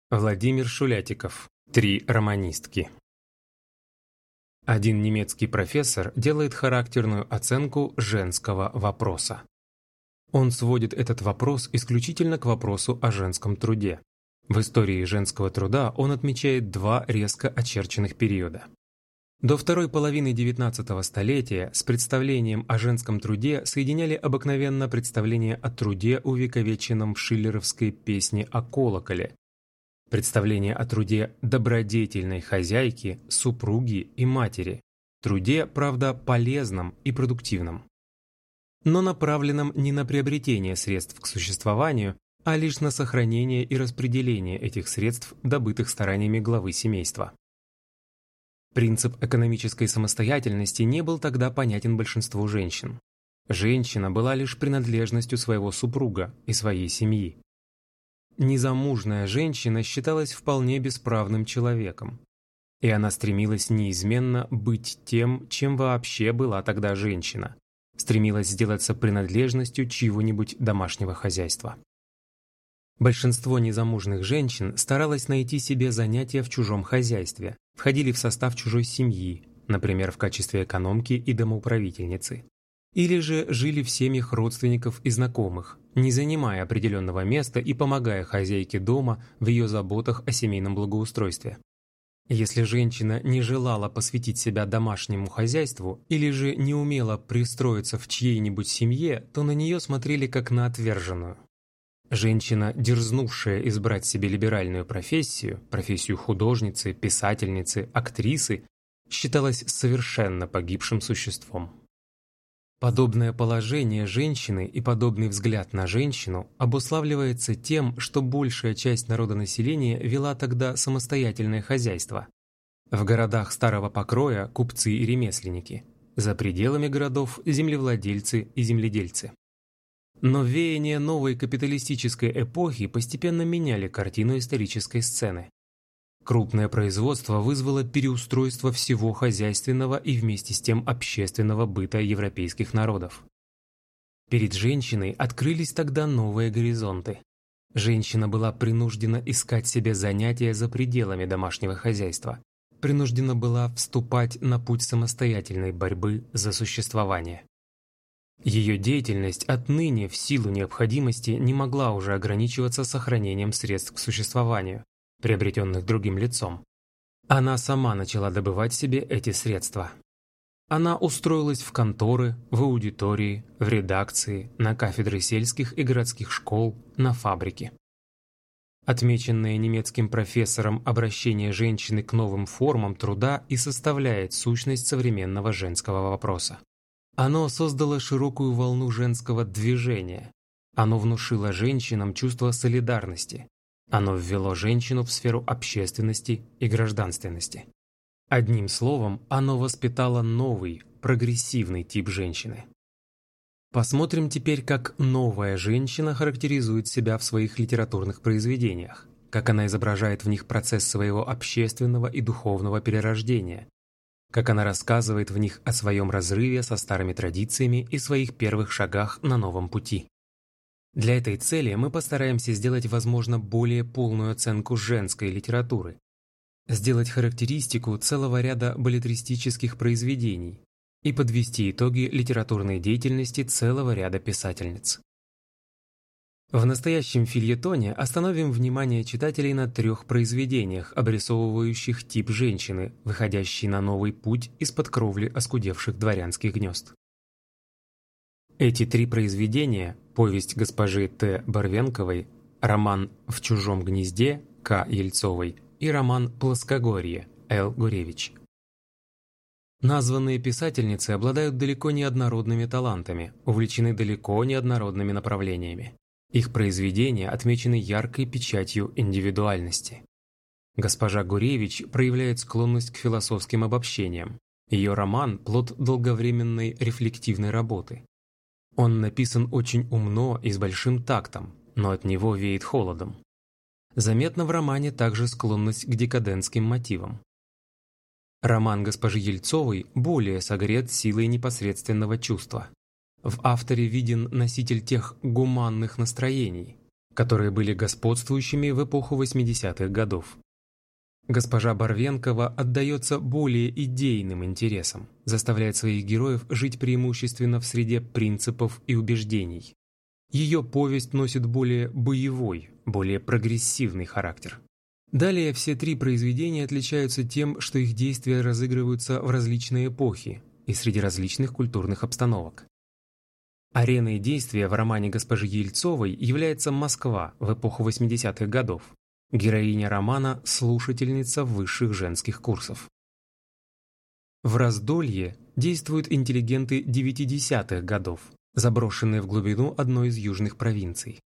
Владимир Шулятиков. 3 романистки. Один немецкий профессор делает характерную оценку женского вопроса. Он сводит этот вопрос исключительно к вопросу о женском труде. В истории женского труда он отмечает 2 резко очерченных периода. До второй половины XIX столетия с представлением о женском труде соединяли обыкновенно представление о труде, увековеченном в шиллеровской песне о колоколе, представление о труде добродетельной хозяйки, супруги и матери, труде, правда, полезном и продуктивном, но направленном не на приобретение средств к существованию, а лишь на сохранение и распределение этих средств, добытых стараниями главы семейства. Принцип экономической самостоятельности не был тогда понятен большинству женщин. Женщина была лишь принадлежностью своего супруга и своей семьи. Незамужная женщина считалась вполне бесправным человеком, и она стремилась неизменно быть тем, чем вообще была тогда женщина, стремилась сделаться принадлежностью чьего-нибудь домашнего хозяйства. Большинство незамужних женщин старалось найти себе занятия в чужом хозяйстве, входили в состав чужой семьи, например, в качестве экономки и домоуправительницы, или же жили в семьях родственников и знакомых, не занимая определенного места и помогая хозяйке дома в ее заботах о семейном благоустройстве. Если женщина не желала посвятить себя домашнему хозяйству или же не умела пристроиться в чьей-нибудь семье, то на нее смотрели как на отверженную. Женщина, дерзнувшая избрать себе либеральную профессию художницы, писательницы, актрисы, считалась совершенно погибшим существом. Подобное положение женщины и подобный взгляд на женщину обуславливается тем, что большая часть народонаселения вела тогда самостоятельное хозяйство. В городах старого покроя – купцы и ремесленники, за пределами городов – землевладельцы и земледельцы. Но веяния новой капиталистической эпохи постепенно меняли картину исторической сцены. Крупное производство вызвало переустройство всего хозяйственного и вместе с тем общественного быта европейских народов. Перед женщиной открылись тогда новые горизонты. Женщина была принуждена искать себе занятия за пределами домашнего хозяйства, принуждена была вступать на путь самостоятельной борьбы за существование. Ее деятельность отныне в силу необходимости не могла уже ограничиваться сохранением средств к существованию, приобретенных другим лицом. Она сама начала добывать себе эти средства. Она устроилась в конторы, в аудитории, в редакции, на кафедры сельских и городских школ, на фабрики. Отмеченное немецким профессором обращение женщины к новым формам труда и составляет сущность современного женского вопроса. Оно создало широкую волну женского движения. Оно внушило женщинам чувство солидарности. Оно ввело женщину в сферу общественности и гражданственности. Одним словом, оно воспитало новый, прогрессивный тип женщины. Посмотрим теперь, как новая женщина характеризует себя в своих литературных произведениях, как она изображает в них процесс своего общественного и духовного перерождения, как она рассказывает в них о своем разрыве со старыми традициями и своих первых шагах на новом пути. Для этой цели мы постараемся сделать, возможно, более полную оценку женской литературы, сделать характеристику целого ряда беллетристических произведений и подвести итоги литературной деятельности целого ряда писательниц. В настоящем фельетоне остановим внимание читателей на 3 произведениях, обрисовывающих тип женщины, выходящей на новый путь из-под кровли оскудевших дворянских гнезд. Эти 3 произведения – повесть госпожи Т. Барвенковой, роман «В чужом гнезде» К. Ельцовой и роман «Плоскогорье» Л. Гуревич. Названные писательницы обладают далеко не однородными талантами, увлечены далеко не однородными направлениями. Их произведения отмечены яркой печатью индивидуальности. Госпожа Гуревич проявляет склонность к философским обобщениям. Ее роман – плод долговременной рефлективной работы. Он написан очень умно и с большим тактом, но от него веет холодом. Заметна в романе также склонность к декадентским мотивам. Роман госпожи Ельцовой более согрет силой непосредственного чувства. В авторе виден носитель тех гуманных настроений, которые были господствующими в эпоху 80-х годов. Госпожа Барвенкова отдается более идейным интересам, заставляет своих героев жить преимущественно в среде принципов и убеждений. Ее повесть носит более боевой, более прогрессивный характер. Далее все три произведения отличаются тем, что их действия разыгрываются в различные эпохи и среди различных культурных обстановок. Ареной действия в романе госпожи Ельцовой является Москва в эпоху 80-х годов. Героиня романа – слушательница высших женских курсов. В Раздолье действуют интеллигенты 90-х годов, заброшенные в глубину одной из южных провинций.